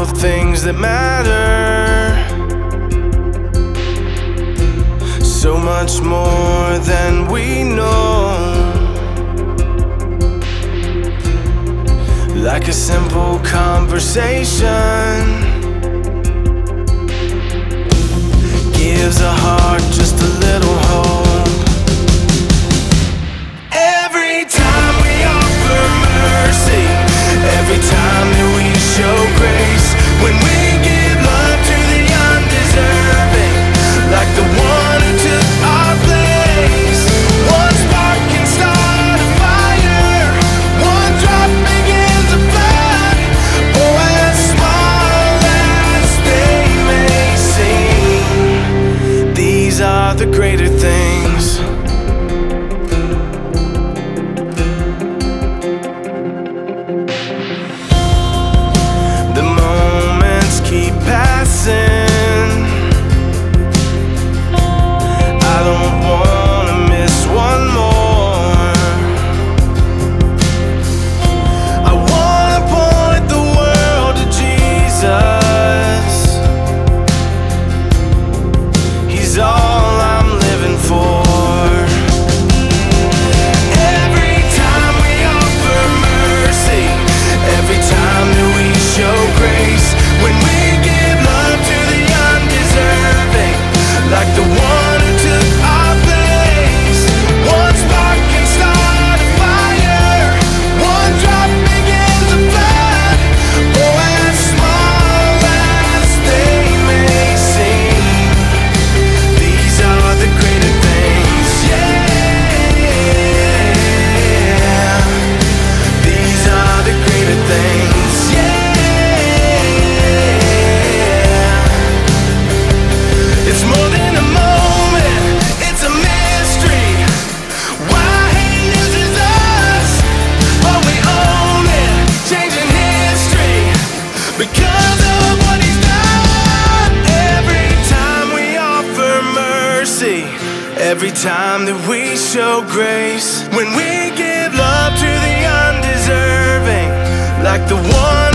things that matter, so much more than we know. Like a simple conversation gives a heart just a little hope. Every time we offer mercy, every time that we show grace, when we give love to the undeserving, like the one who took our place, one spark can start a fire, one drop begins a flood. Oh, as small as they may seem, these are the greater things. The moments keep passing, I don't wanna miss one more. I wanna point the world to Jesus. He's all I'm living for. Every time we offer mercy, every time that we show grace, when we give love to the undeserving, like the one who took our place, one spark can start a fire, one drop begins a flood. Oh, as small as they may seem, these are the greater things. Yeah, these are the greater things. Yeah, it's more than a moment, it's a mystery. Why he uses us, but we own it, changing history because of what he's done. Every time we offer mercy, every time that we show grace, when we give love to the undeserving, like the one